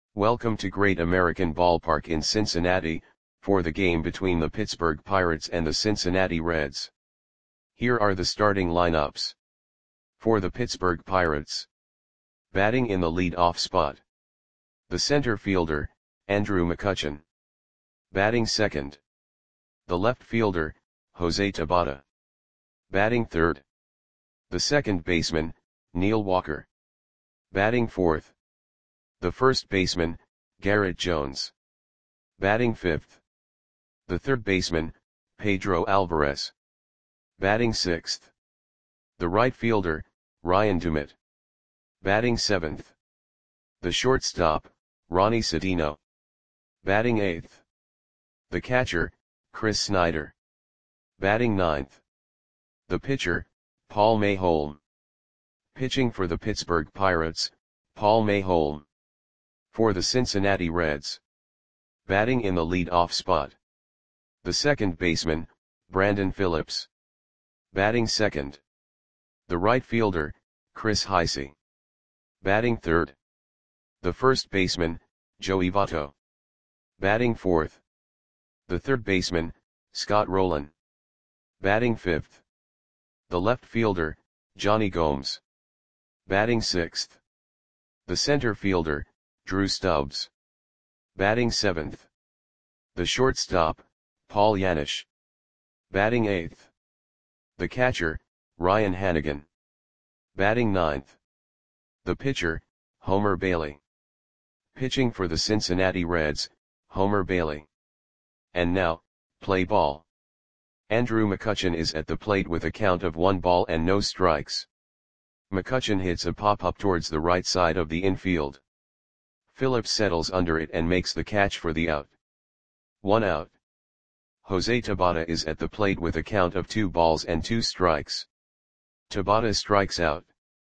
Welcome to Great American Ballpark in Cincinnati, for the game between the Pittsburgh Pirates and the Cincinnati Reds. Here are the starting lineups. For the Pittsburgh Pirates. Batting in the lead-off spot. The center fielder, Andrew McCutchen. Batting second. The left fielder, Jose Tabata. Batting third. The second baseman, Neil Walker. Batting fourth. The first baseman, Garrett Jones. Batting fifth. The third baseman, Pedro Alvarez. Batting sixth. The right fielder, Ryan Dumit. Batting seventh. The shortstop, Ronnie Cedeno. Batting eighth. The catcher, Chris Snyder. Batting ninth. The pitcher, Paul Mayholm. Pitching for the Pittsburgh Pirates, Paul Mayholm. For the Cincinnati Reds. Batting in the lead-off spot. The second baseman, Brandon Phillips. Batting second. The right fielder, Chris Heisey. Batting third. The first baseman, Joey Votto. Batting fourth. The third baseman, Scott Rolen. Batting fifth. The left fielder, Johnny Gomes. Batting sixth. The center fielder, Drew Stubbs. Batting seventh. The shortstop, Paul Janisch. Batting eighth. The catcher, Ryan Hanigan. Batting ninth. The pitcher, Homer Bailey. Pitching for the Cincinnati Reds, Homer Bailey. And now, play ball. Andrew McCutchen is at the plate with a count of 1 ball and no strikes. McCutchen hits a pop-up towards the right side of the infield. Phillips settles under it and makes the catch for the out. 1 out. Jose Tabata is at the plate with a count of 2 balls and 2 strikes. Tabata strikes out.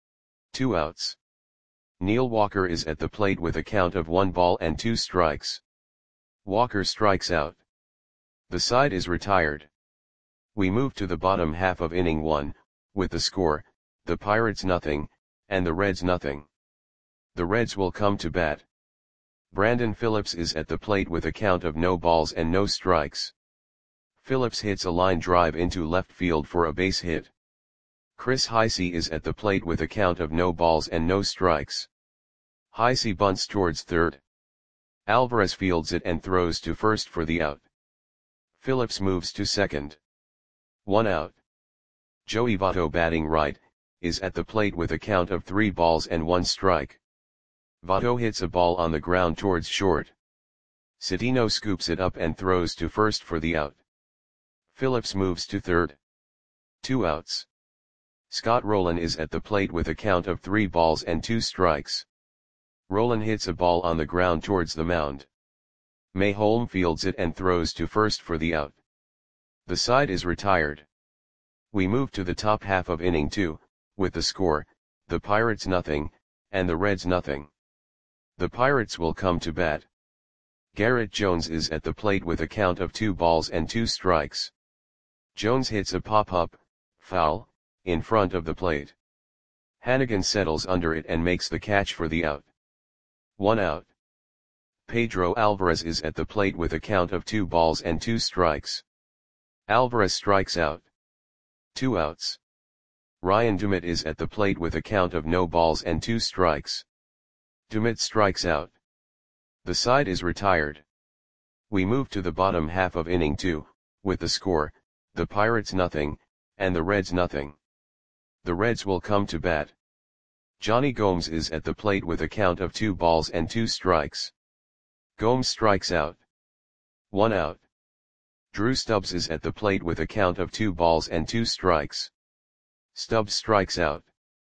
2 outs. Neil Walker is at the plate with a count of 1 ball and 2 strikes. Walker strikes out. The side is retired. We move to the bottom half of inning 1, with the score, the Pirates nothing, and the Reds nothing. The Reds will come to bat. Brandon Phillips is at the plate with a count of no balls and no strikes. Phillips hits a line drive into left field for a base hit. Chris Heisey is at the plate with a count of no balls and no strikes. Heisey bunts towards third. Alvarez fields it and throws to first for the out. Phillips moves to second. 1 out. Joey Votto, batting right, is at the plate with a count of 3 balls and 1 strike. Votto hits a ball on the ground towards short. Cedeno scoops it up and throws to first for the out. Phillips moves to third. 2 outs. Scott Rolen is at the plate with a count of 3 balls and 2 strikes. Rolen hits a ball on the ground towards the mound. Mayholm fields it and throws to first for the out. The side is retired. We move to the top half of inning 2, with the score, the Pirates nothing, and the Reds nothing. The Pirates will come to bat. Garrett Jones is at the plate with a count of 2 balls and 2 strikes. Jones hits a pop-up, foul, in front of the plate. Hanigan settles under it and makes the catch for the out. 1 out. Pedro Alvarez is at the plate with a count of 2 balls and 2 strikes. Alvarez strikes out. 2 outs. Ryan Dumit is at the plate with a count of no balls and 2 strikes. Dumit strikes out. The side is retired. We move to the bottom half of inning 2, with the score, the Pirates nothing, and the Reds nothing. The Reds will come to bat. Johnny Gomes is at the plate with a count of 2 balls and 2 strikes. Gomes strikes out. 1 out. Drew Stubbs is at the plate with a count of 2 balls and 2 strikes. Stubbs strikes out.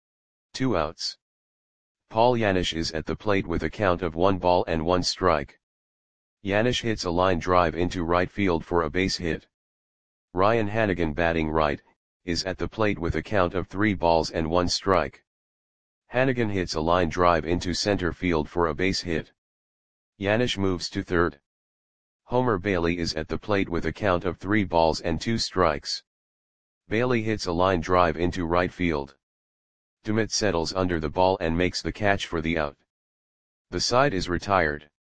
2 outs. Paul Janisch is at the plate with a count of 1 ball and 1 strike. Janisch hits a line drive into right field for a base hit. Ryan Hanigan, batting right, is at the plate with a count of 3 balls and 1 strike. Hanigan hits a line drive into center field for a base hit. Janisch moves to third. Homer Bailey is at the plate with a count of 3 balls and 2 strikes. Bailey hits a line drive into right field. Dumit settles under the ball and makes the catch for the out. The side is retired.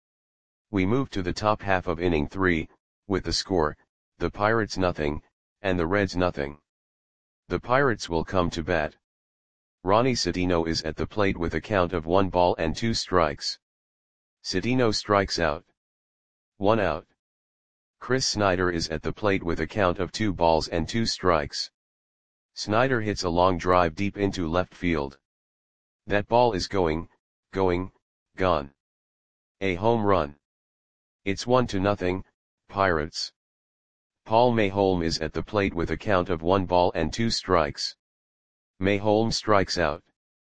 We move to the top half of inning 3, with the score, the Pirates nothing, and the Reds nothing. The Pirates will come to bat. Ronnie Citino is at the plate with a count of 1 ball and 2 strikes. Citino strikes out. 1 out. Chris Snyder is at the plate with a count of 2 balls and 2 strikes. Snyder hits a long drive deep into left field. That ball is going, gone. A home run. It's 1-0, Pirates. Paul Mayholm is at the plate with a count of 1 ball and 2 strikes. Mayholm strikes out.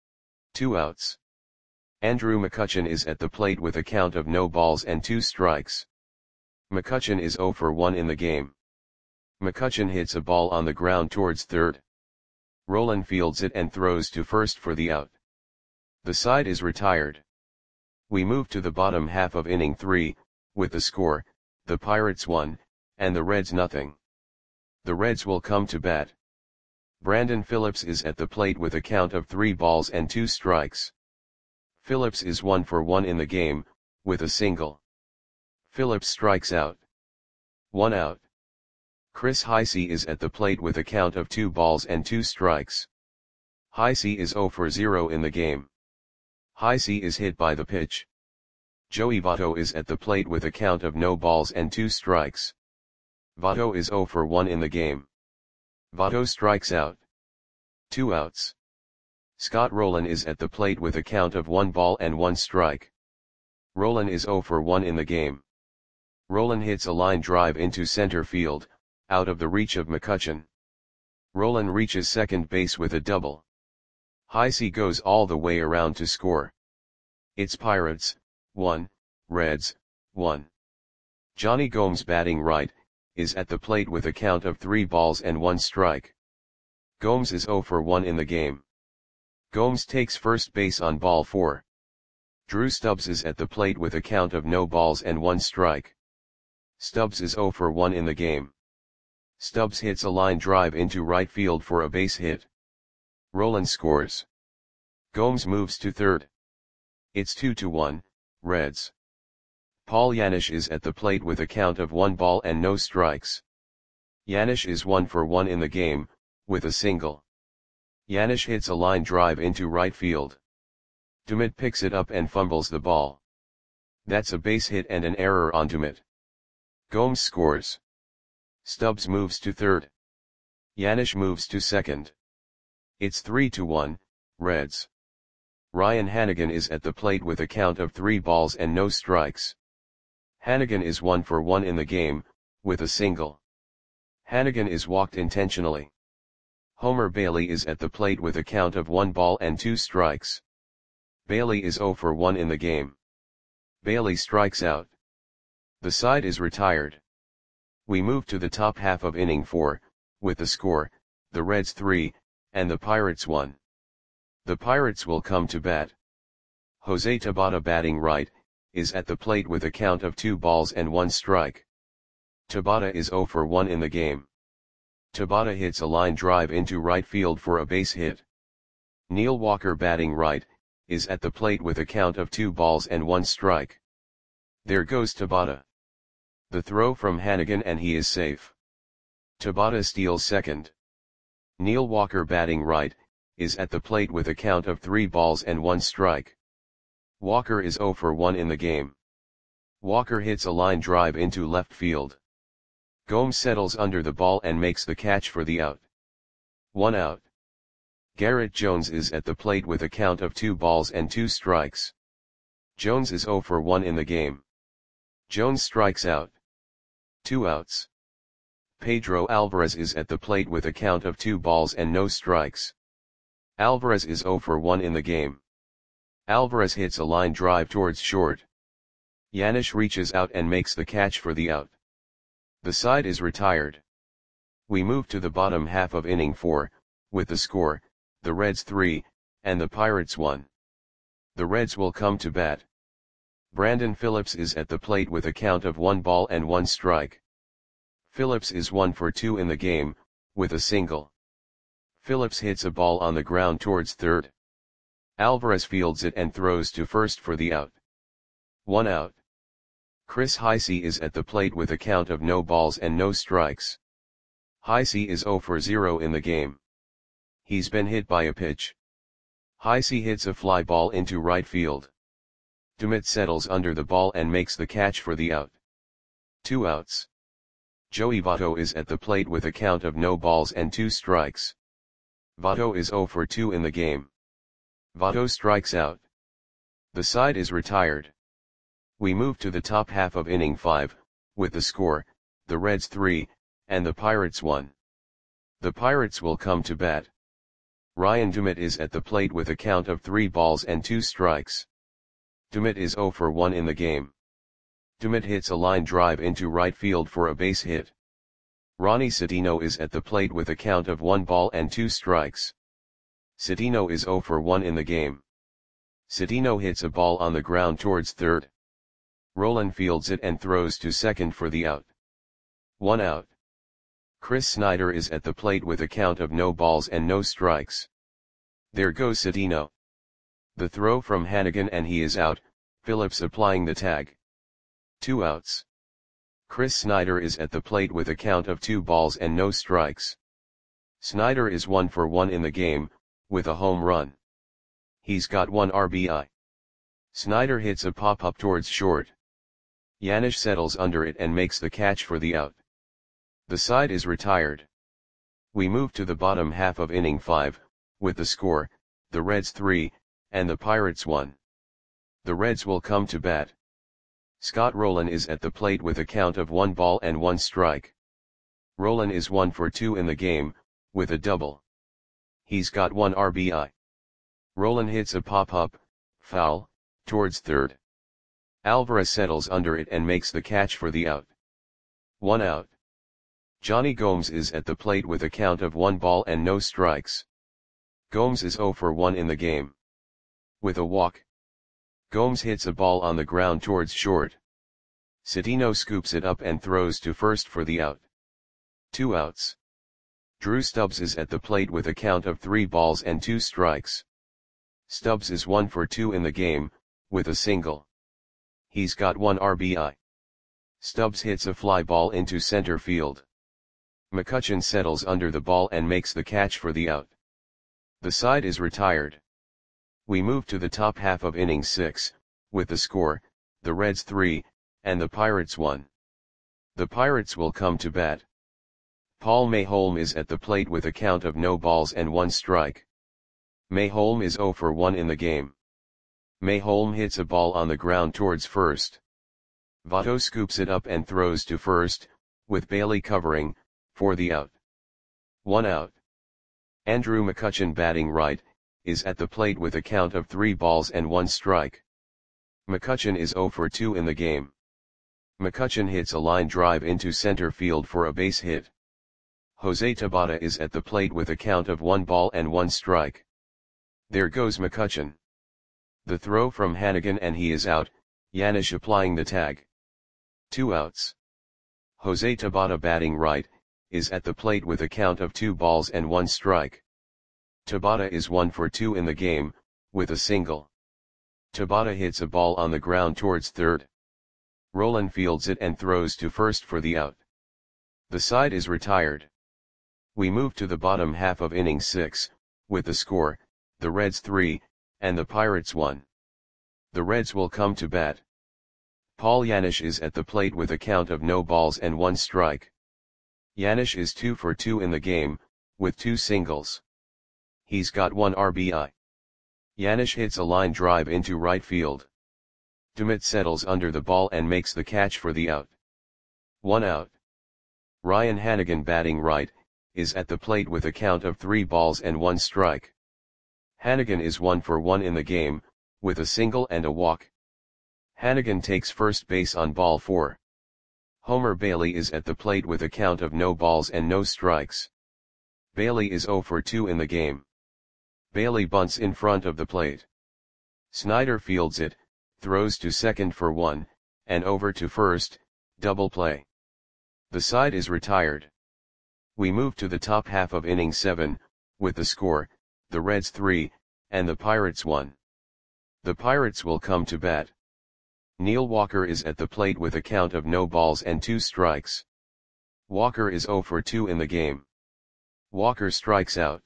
2 outs. Andrew McCutchen is at the plate with a count of no balls and 2 strikes. McCutchen is 0 for 1 in the game. McCutchen hits a ball on the ground towards third. Rolen fields it and throws to first for the out. The side is retired. We move to the bottom half of inning 3, with the score, the Pirates 1, and the Reds nothing. The Reds will come to bat. Brandon Phillips is at the plate with a count of 3 balls and 2 strikes. Phillips is 1 for 1 in the game, with a single. Phillips strikes out. 1 out. Chris Heisey is at the plate with a count of 2 balls and 2 strikes. Heisey is 0 for 0 in the game. Heisey is hit by the pitch. Joey Votto is at the plate with a count of no balls and 2 strikes. Votto is 0 for 1 in the game. Votto strikes out. 2 outs. Scott Rolen is at the plate with a count of 1 ball and 1 strike. Rolen is 0 for 1 in the game. Rolen hits a line drive into center field, out of the reach of McCutchen. Rolen reaches second base with a double. Heisey goes all the way around to score. It's Pirates, 1, Reds, 1. Johnny Gomes batting right, is at the plate with a count of 3 balls and 1 strike. Gomes is 0 for 1 in the game. Gomes takes first base on ball 4. Drew Stubbs is at the plate with a count of no balls and 1 strike. Stubbs is 0 for 1 in the game. Stubbs hits a line drive into right field for a base hit. Rolen scores. Gomes moves to third. It's 2-1, Reds. Paul Janisch is at the plate with a count of 1 ball and no strikes. Janisch is 1 for 1 in the game, with a single. Janisch hits a line drive into right field. Dumit picks it up and fumbles the ball. That's a base hit and an error on Dumit. Gomes scores. Stubbs moves to third. Janisch moves to second. It's 3-1, Reds. Ryan Hanigan is at the plate with a count of 3 balls and no strikes. Hanigan is 1 for 1 in the game, with a single. Hanigan is walked intentionally. Homer Bailey is at the plate with a count of 1 ball and 2 strikes. Bailey is 0 for 1 in the game. Bailey strikes out. The side is retired. We move to the top half of inning 4, with the score, the Reds 3, and the Pirates 1. The Pirates will come to bat. Jose Tabata batting right, is at the plate with a count of 2 balls and 1 strike. Tabata is 0 for 1 in the game. Tabata hits a line drive into right field for a base hit. Neil Walker batting right, is at the plate with a count of 2 balls and 1 strike. There goes Tabata. The throw from Hanigan and he is safe. Tabata steals second. Neil Walker batting right, is at the plate with a count of 3 balls and 1 strike. Walker is 0 for 1 in the game. Walker hits a line drive into left field. Gomes settles under the ball and makes the catch for the out. 1 out. Garrett Jones is at the plate with a count of 2 balls and 2 strikes. Jones is 0 for 1 in the game. Jones strikes out. 2 outs. Pedro Alvarez is at the plate with a count of 2 balls and no strikes. Alvarez is 0 for 1 in the game. Alvarez hits a line drive towards short. Janisch reaches out and makes the catch for the out. The side is retired. We move to the bottom half of inning 4, with the score, the Reds 3, and the Pirates 1. The Reds will come to bat. Brandon Phillips is at the plate with a count of 1 ball and 1 strike. Phillips is 1 for 2 in the game, with a single. Phillips hits a ball on the ground towards third. Alvarez fields it and throws to first for the out. 1 out. Chris Heisey is at the plate with a count of no balls and no strikes. Heisey is 0 for 0 in the game. He's been hit by a pitch. Heisey hits a fly ball into right field. Dumit settles under the ball and makes the catch for the out. 2 outs. Joey Votto is at the plate with a count of no balls and 2 strikes. Votto is 0 for 2 in the game. Votto strikes out. The side is retired. We move to the top half of inning 5, with the score, the Reds 3, and the Pirates 1. The Pirates will come to bat. Ryan Dumit is at the plate with a count of 3 balls and 2 strikes. Dumit is 0 for 1 in the game. Dumit hits a line drive into right field for a base hit. Ronnie Citino is at the plate with a count of 1 ball and 2 strikes. Citino is 0 for 1 in the game. Citino hits a ball on the ground towards third. Rolen fields it and throws to second for the out. 1 out. Chris Snyder is at the plate with a count of no balls and no strikes. There goes Citino. The throw from Hannigan and he is out, Phillips applying the tag. 2 outs. Chris Snyder is at the plate with a count of 2 balls and no strikes. Snyder is 1 for 1 in the game, with a home run. He's got 1 RBI. Snyder hits a pop-up towards short. Yanish settles under it and makes the catch for the out. The side is retired. We move to the bottom half of inning 5, with the score, the Reds 3, and the Pirates 1. The Reds will come to bat. Scott Rolen is at the plate with a count of 1 ball and 1 strike. Rolen is 1 for 2 in the game, with a double. He's got 1 RBI. Rolen hits a pop-up, foul, towards third. Alvarez settles under it and makes the catch for the out. 1 out. Johnny Gomes is at the plate with a count of 1 ball and no strikes. Gomes is 0 for 1 in the game. With a walk. Gomes hits a ball on the ground towards short. Citino scoops it up and throws to first for the out. 2 outs. Drew Stubbs is at the plate with a count of 3 balls and 2 strikes. Stubbs is 1 for 2 in the game, with a single. He's got 1 RBI. Stubbs hits a fly ball into center field. McCutchen settles under the ball and makes the catch for the out. The side is retired. We move to the top half of inning 6, with the score, the Reds 3, and the Pirates 1. The Pirates will come to bat. Paul Mayholm is at the plate with a count of no balls and 1 strike. Mayholm is 0 for 1 in the game. Mayholm hits a ball on the ground towards first. Votto scoops it up and throws to first, with Bailey covering, for the out. 1 out. Andrew McCutchen batting right, is at the plate with a count of 3 balls and 1 strike. McCutchen is 0 for 2 in the game. McCutchen hits a line drive into center field for a base hit. Jose Tabata is at the plate with a count of 1 ball and 1 strike. There goes McCutchen. The throw from Hannigan and he is out, Yanish applying the tag. 2 outs. Jose Tabata batting right, is at the plate with a count of 2 balls and 1 strike. Tabata is 1 for 2 in the game, with a single. Tabata hits a ball on the ground towards third. Rolen fields it and throws to first for the out. The side is retired. We move to the bottom half of inning 6, with the score, the Reds 3, and the Pirates 1. The Reds will come to bat. Paul Yanish is at the plate with a count of no balls and 1 strike. Yanish is 2 for 2 in the game, with 2 singles. He's got 1 RBI. Yanish hits a line drive into right field. Dumit settles under the ball and makes the catch for the out. 1 out. Ryan Hannigan batting right, is at the plate with a count of 3 balls and 1 strike. Hannigan is 1 for 1 in the game, with a single and a walk. Hannigan takes first base on ball 4. Homer Bailey is at the plate with a count of no balls and no strikes. Bailey is 0 for 2 in the game. Bailey bunts in front of the plate. Snyder fields it, throws to second for 1, and over to first, double play. The side is retired. We move to the top half of inning 7, with the score, the Reds 3, and the Pirates 1. The Pirates will come to bat. Neil Walker is at the plate with a count of no balls and 2 strikes. Walker is 0 for 2 in the game. Walker strikes out.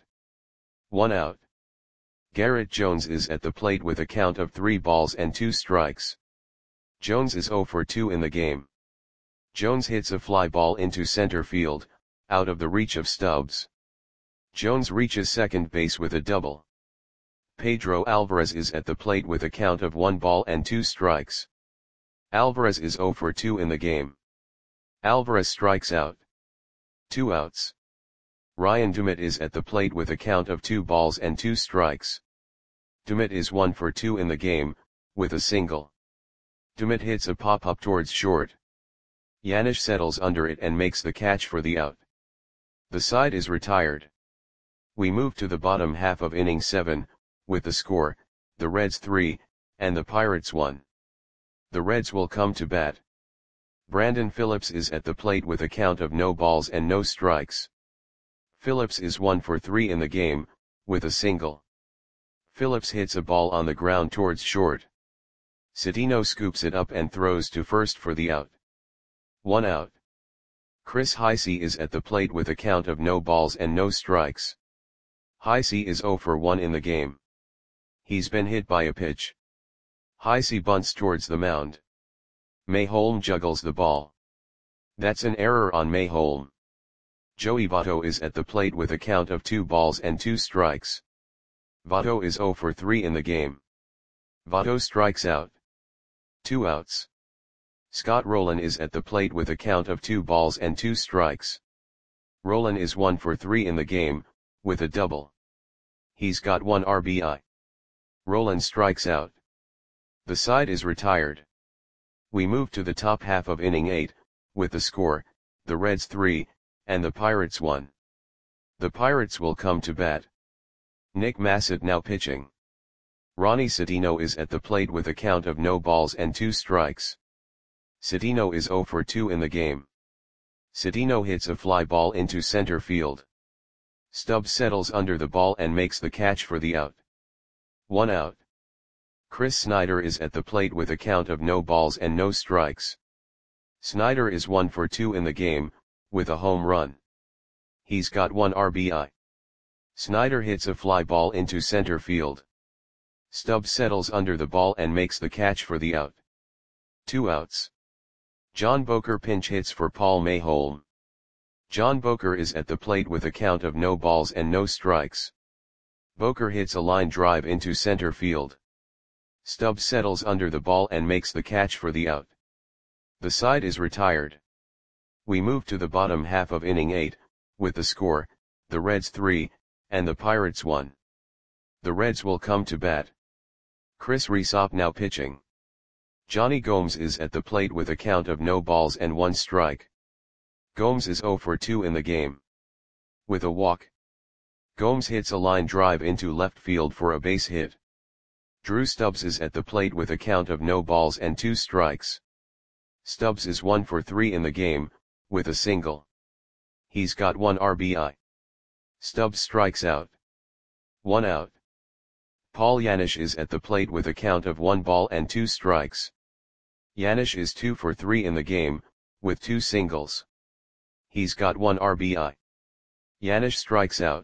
1 out. Garrett Jones is at the plate with a count of 3 balls and 2 strikes. Jones is 0 for 2 in the game. Jones hits a fly ball into center field, out of the reach of Stubbs. Jones reaches second base with a double. Pedro Alvarez is at the plate with a count of 1 ball and 2 strikes. Alvarez is 0 for 2 in the game. Alvarez strikes out. 2 outs. Ryan Dumit is at the plate with a count of 2 balls and 2 strikes. Dumit is 1 for 2 in the game, with a single. Dumit hits a pop-up towards short. Yanish settles under it and makes the catch for the out. The side is retired. We move to the bottom half of inning 7, with the score, the Reds 3, and the Pirates 1. The Reds will come to bat. Brandon Phillips is at the plate with a count of no balls and no strikes. Phillips is 1 for 3 in the game, with a single. Phillips hits a ball on the ground towards short. Cedeno scoops it up and throws to first for the out. 1 out. Chris Heisey is at the plate with a count of no balls and no strikes. Heisey is 0 for 1 in the game. He's been hit by a pitch. Heisey bunts towards the mound. Mayholm juggles the ball. That's an error on Mayholm. Joey Votto is at the plate with a count of 2 balls and 2 strikes. Votto is 0 for 3 in the game. Votto strikes out. 2 outs. Scott Rowland is at the plate with a count of 2 balls and 2 strikes. Rowland is 1 for 3 in the game, with a double. He's got 1 RBI. Rowland strikes out. The side is retired. We move to the top half of inning 8, with the score, the Reds 3, and the Pirates 1. The Pirates will come to bat. Nick Massett now pitching. Ronnie Cedeno is at the plate with a count of no balls and 2 strikes. Cedeno is 0 for 2 in the game. Cedeno hits a fly ball into center field. Stubbs settles under the ball and makes the catch for the out. 1 out. Chris Snyder is at the plate with a count of no balls and no strikes. Snyder is 1 for 2 in the game, with a home run. He's got 1 RBI. Snyder hits a fly ball into center field. Stubbs settles under the ball and makes the catch for the out. 2 outs. John Boker pinch hits for Paul Mayholm. John Boker is at the plate with a count of no balls and no strikes. Boker hits a line drive into center field. Stubbs settles under the ball and makes the catch for the out. The side is retired. We move to the bottom half of inning 8, with the score, the Reds 3, and the Pirates 1. The Reds will come to bat. Chris Rysop now pitching. Johnny Gomes is at the plate with a count of no balls and 1 strike. Gomes is 0 for 2 in the game. With a walk. Gomes hits a line drive into left field for a base hit. Drew Stubbs is at the plate with a count of no balls and 2 strikes. Stubbs is 1 for 3 in the game, with a single. He's got 1 RBI. Stubbs strikes out. 1 out. Paul Yanish is at the plate with a count of 1 ball and 2 strikes. Yanish is 2 for 3 in the game, with 2 singles. He's got 1 RBI. Yanish strikes out.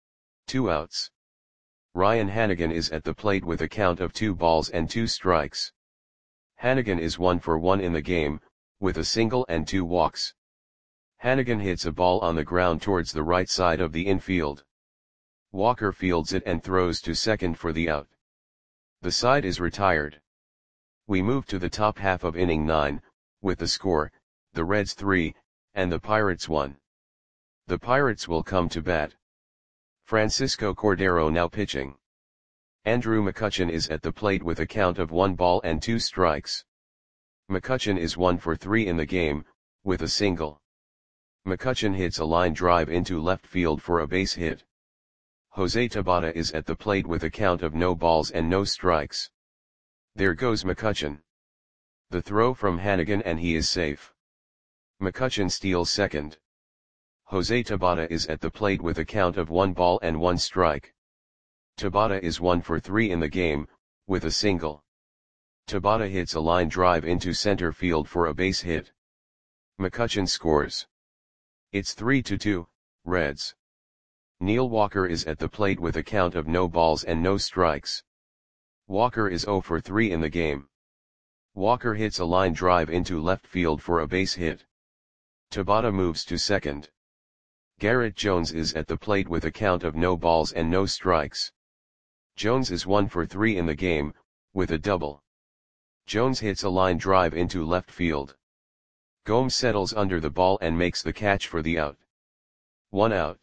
2 outs. Ryan Hanigan is at the plate with a count of 2 balls and 2 strikes. Hanigan is 1 for 1 in the game, with a single and 2 walks. Hanigan hits a ball on the ground towards the right side of the infield. Walker fields it and throws to second for the out. The side is retired. We move to the top half of inning 9, with the score, the Reds 3, and the Pirates 1. The Pirates will come to bat. Francisco Cordero now pitching. Andrew McCutchen is at the plate with a count of 1 ball and 2 strikes. McCutchen is 1 for 3 in the game, with a single. McCutchen hits a line drive into left field for a base hit. Jose Tabata is at the plate with a count of no balls and no strikes. There goes McCutchen. The throw from Hanigan and he is safe. McCutchen steals second. Jose Tabata is at the plate with a count of 1 ball and 1 strike. Tabata is 1 for 3 in the game, with a single. Tabata hits a line drive into center field for a base hit. McCutchen scores. It's 3-2, Reds. Neil Walker is at the plate with a count of no balls and no strikes. Walker is 0 for 3 in the game. Walker hits a line drive into left field for a base hit. Tabata moves to second. Garrett Jones is at the plate with a count of no balls and no strikes. Jones is 1 for 3 in the game, with a double. Jones hits a line drive into left field. Gomes settles under the ball and makes the catch for the out. 1 out.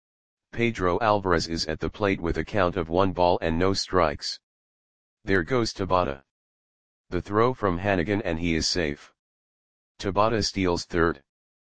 Pedro Alvarez is at the plate with a count of 1 ball and no strikes. There goes Tabata. The throw from Hannigan and he is safe. Tabata steals third.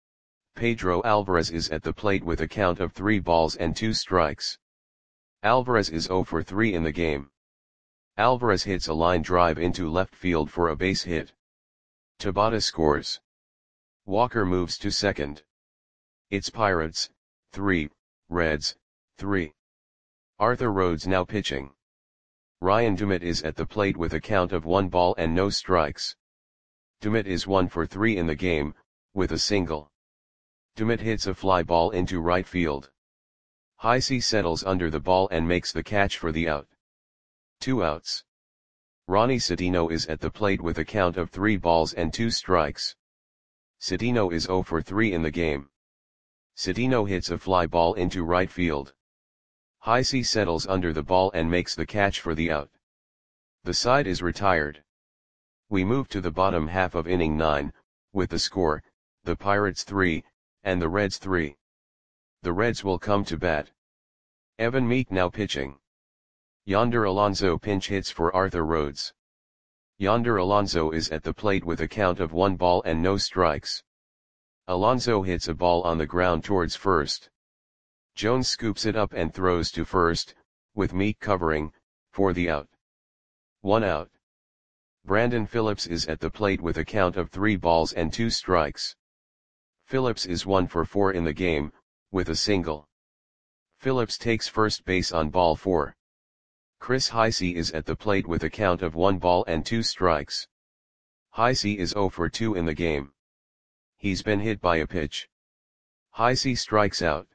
Pedro Alvarez is at the plate with a count of 3 balls and 2 strikes. Alvarez is 0 for 3 in the game. Alvarez hits a line drive into left field for a base hit. Tabata scores. Walker moves to second. It's Pirates, 3, Reds, 3. Arthur Rhodes now pitching. Ryan Dumit is at the plate with a count of 1 ball and no strikes. Dumit is 1 for 3 in the game, with a single. Dumit hits a fly ball into right field. Heisey settles under the ball and makes the catch for the out. 2 outs. Ronnie Citino is at the plate with a count of 3 balls and 2 strikes. Citino is 0 for 3 in the game. Citino hits a fly ball into right field. Heisey settles under the ball and makes the catch for the out. The side is retired. We move to the bottom half of inning 9, with the score, the Pirates 3, and the Reds 3. The Reds will come to bat. Evan Meek now pitching. Yonder Alonso pinch hits for Arthur Rhodes. Yonder Alonso is at the plate with a count of 1 ball and no strikes. Alonso hits a ball on the ground towards first. Jones scoops it up and throws to first, with Meek covering, for the out. 1 out. Brandon Phillips is at the plate with a count of 3 balls and 2 strikes. Phillips is 1 for 4 in the game, with a single. Phillips takes first base on ball 4. Chris Heisey is at the plate with a count of 1 ball and 2 strikes. Heisey is 0 for 2 in the game. He's been hit by a pitch. Heisey strikes out.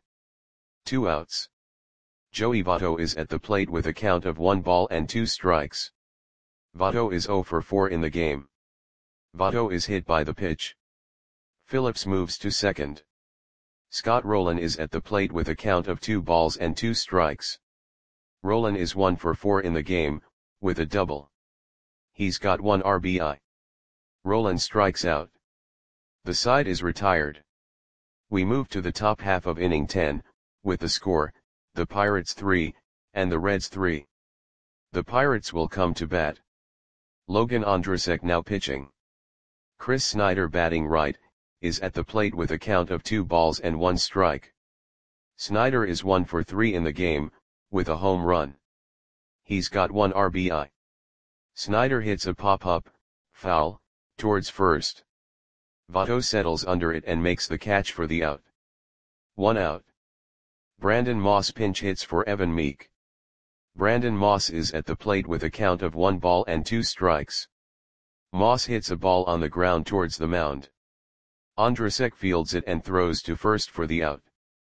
2 outs. Joey Votto is at the plate with a count of 1 ball and 2 strikes. Votto is 0 for 4 in the game. Votto is hit by the pitch. Phillips moves to second. Scott Rowland is at the plate with a count of 2 balls and 2 strikes. Rowland is 1 for 4 in the game, with a double. He's got 1 RBI. Rowland strikes out. The side is retired. We move to the top half of inning 10, with the score, the Pirates 3, and the Reds 3. The Pirates will come to bat. Logan Ondrasek now pitching. Chris Snyder batting right, is at the plate with a count of 2 balls and 1 strike. Snyder is 1 for 3 in the game, with a home run. He's got 1 RBI. Snyder hits a pop-up, foul, towards first. Votto settles under it and makes the catch for the out. 1 out. Brandon Moss pinch hits for Evan Meek. Brandon Moss is at the plate with a count of 1 ball and 2 strikes. Moss hits a ball on the ground towards the mound. Ondrasek fields it and throws to first for the out.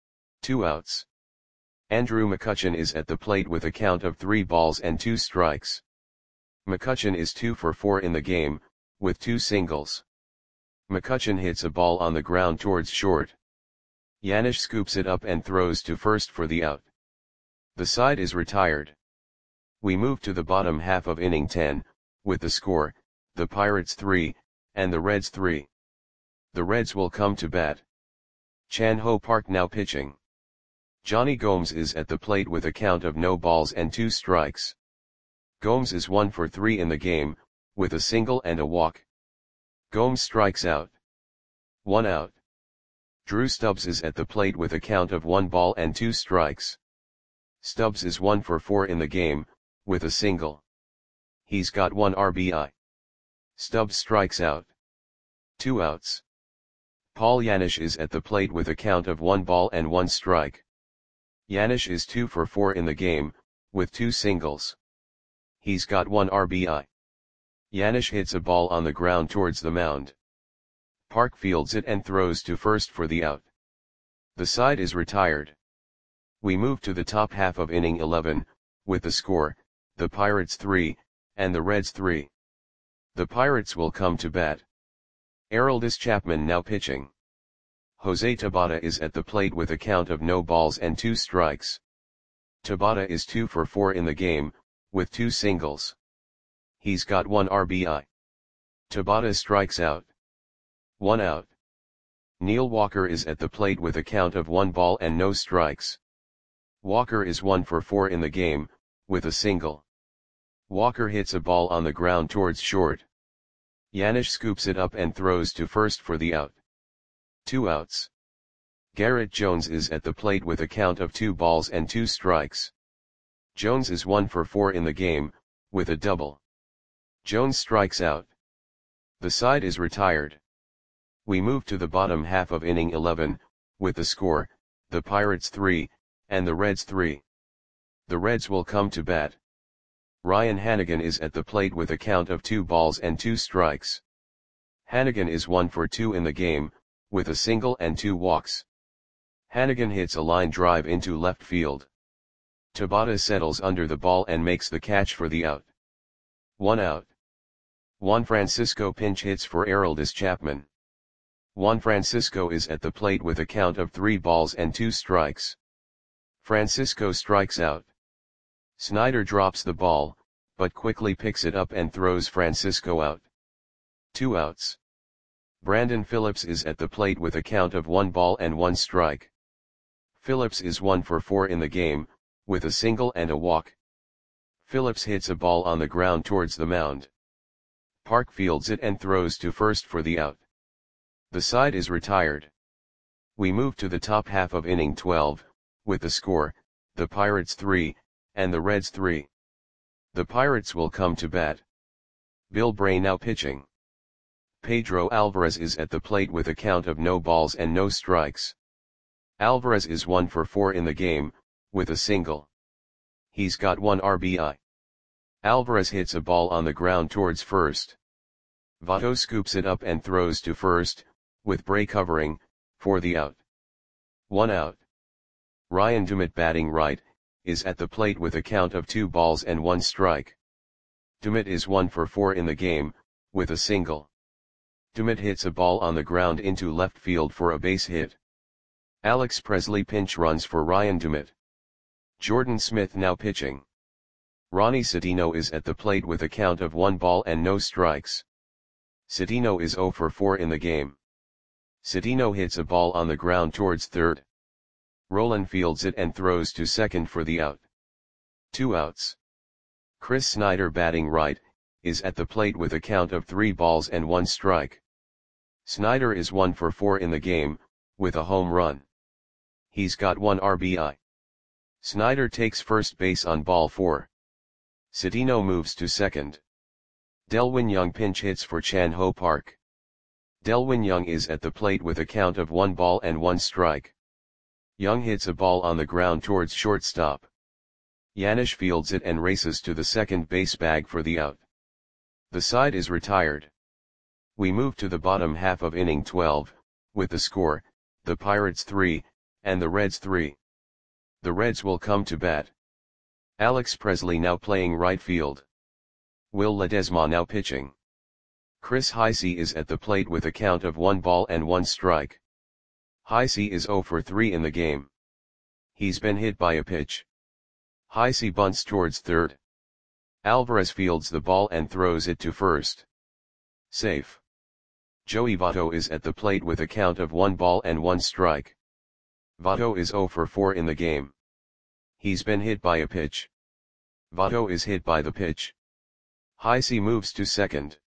2 outs. Andrew McCutchen is at the plate with a count of 3 balls and 2 strikes. McCutchen is 2 for 4 in the game, with 2 singles. McCutchen hits a ball on the ground towards short. Yanish scoops it up and throws to first for the out. The side is retired. We move to the bottom half of inning 10, with the score, the Pirates 3, and the Reds 3. The Reds will come to bat. Chan Ho Park now pitching. Johnny Gomes is at the plate with a count of no balls and 2 strikes. Gomes is 1 for 3 in the game, with a single and a walk. Gomes strikes out. 1 out. Drew Stubbs is at the plate with a count of 1 ball and 2 strikes. Stubbs is 1 for 4 in the game, with a single. He's got 1 RBI. Stubbs strikes out. 2 outs. Paul Yanish is at the plate with a count of 1 ball and 1 strike. Yanish is 2 for 4 in the game, with 2 singles. He's got 1 RBI. Yanish hits a ball on the ground towards the mound. Park fields it and throws to first for the out. The side is retired. We move to the top half of inning 11, with the score, the Pirates 3, and the Reds 3. The Pirates will come to bat. Aroldis Chapman now pitching. Jose Tabata is at the plate with a count of no balls and 2 strikes. Tabata is 2 for 4 in the game, with 2 singles. He's got 1 RBI. Tabata strikes out. 1 out. Neil Walker is at the plate with a count of 1 ball and no strikes. Walker is 1 for 4 in the game, with a single. Walker hits a ball on the ground towards short. Yanish scoops it up and throws to first for the out. 2 outs. Garrett Jones is at the plate with a count of 2 balls and 2 strikes. Jones is 1 for 4 in the game, with a double. Jones strikes out. The side is retired. We move to the bottom half of inning 11, with the score, the Pirates 3, and the Reds 3. The Reds will come to bat. Ryan Hanigan is at the plate with a count of 2 balls and 2 strikes. Hanigan is 1 for 2 in the game, with a single and 2 walks. Hanigan hits a line drive into left field. Tabata settles under the ball and makes the catch for the out. 1 out. Juan Francisco pinch hits for Aroldis Chapman. Juan Francisco is at the plate with a count of 3 balls and 2 strikes. Francisco strikes out. Snyder drops the ball, but quickly picks it up and throws Francisco out. 2 outs. Brandon Phillips is at the plate with a count of 1 ball and 1 strike. Phillips is 1 for 4 in the game, with a single and a walk. Phillips hits a ball on the ground towards the mound. Park fields it and throws to first for the out. The side is retired. We move to the top half of inning 12, with the score, the Pirates 3, and the Reds 3. The Pirates will come to bat. Bill Bray now pitching. Pedro Alvarez is at the plate with a count of no balls and no strikes. Alvarez is 1 for 4 in the game, with a single. He's got 1 RBI. Alvarez hits a ball on the ground towards first. Votto scoops it up and throws to first, with Bray covering, for the out. 1 out. Ryan Dumit batting right, is at the plate with a count of 2 balls and 1 strike. Dumit is 1 for 4 in the game, with a single. Dumit hits a ball on the ground into left field for a base hit. Alex Presley pinch runs for Ryan Dumit. Jordan Smith now pitching. Ronnie Citino is at the plate with a count of 1 ball and no strikes. Citino is 0 for 4 in the game. Citino hits a ball on the ground towards third. Roland fields it and throws to second for the out. 2 outs. Chris Snyder batting right, is at the plate with a count of 3 balls and 1 strike. Snyder is 1 for 4 in the game, with a home run. He's got 1 RBI. Snyder takes first base on ball 4. Citino moves to second. Delwin Young pinch hits for Chan Ho Park. Delwin Young is at the plate with a count of 1 ball and 1 strike. Young hits a ball on the ground towards shortstop. Yanish fields it and races to the second base bag for the out. The side is retired. We move to the bottom half of inning 12, with the score, the Pirates 3, and the Reds 3. The Reds will come to bat. Alex Presley now playing right field. Will Ledesma now pitching. Chris Heisey is at the plate with a count of 1 ball and 1 strike. Heisey is 0 for 3 in the game. He's been hit by a pitch. Heisey bunts towards third. Alvarez fields the ball and throws it to first. Safe. Joey Votto is at the plate with a count of 1 ball and 1 strike. Votto is 0 for 4 in the game. He's been hit by a pitch. Votto is hit by the pitch. Heisey moves to second.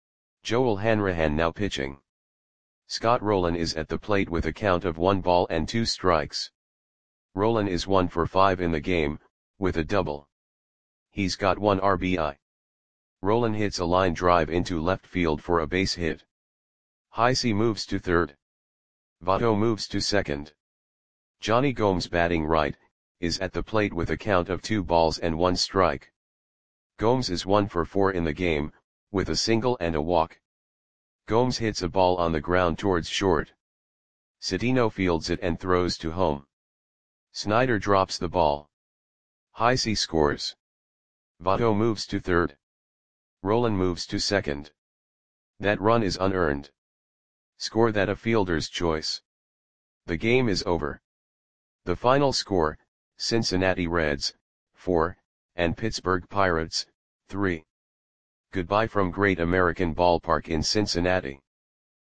Joel Hanrahan now pitching. Scott Rowland is at the plate with a count of 1 ball and 2 strikes. Rowland is 1 for 5 in the game, with a double. He's got 1 RBI. Rowland hits a line drive into left field for a base hit. Heisey moves to third. Votto moves to second. Johnny Gomes batting right, is at the plate with a count of 2 balls and 1 strike. Gomes is 1 for 4 in the game, with a single and a walk. Gomes hits a ball on the ground towards short. Citino fields it and throws to home. Snyder drops the ball. Heisey scores. Votto moves to third. Rolen moves to second. That run is unearned. Score that a fielder's choice. The game is over. The final score, Cincinnati Reds, 4, and Pittsburgh Pirates, 3. Goodbye from Great American Ballpark in Cincinnati.